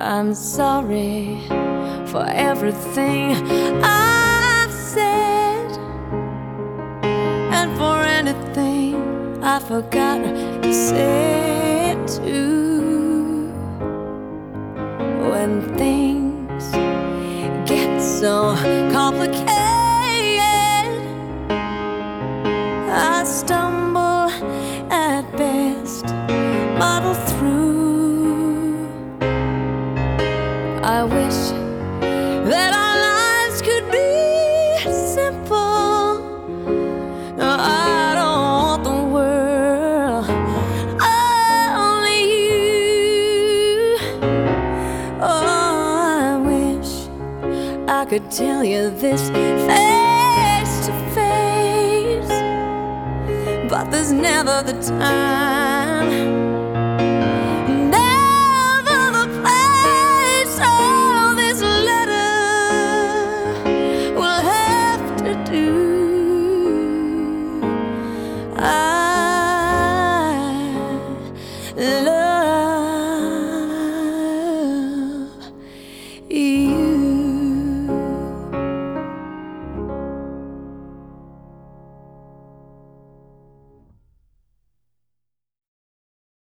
I'm sorry for everything I've said, and for anything I forgot to say too. When things get so complicated, I stumble at best, muddle through. I wish that our lives could be simple. No, I don't want the world, only you. Oh, I wish I could tell you this face to face, but there's never the time, never the place. All this letter will have to do. I love you.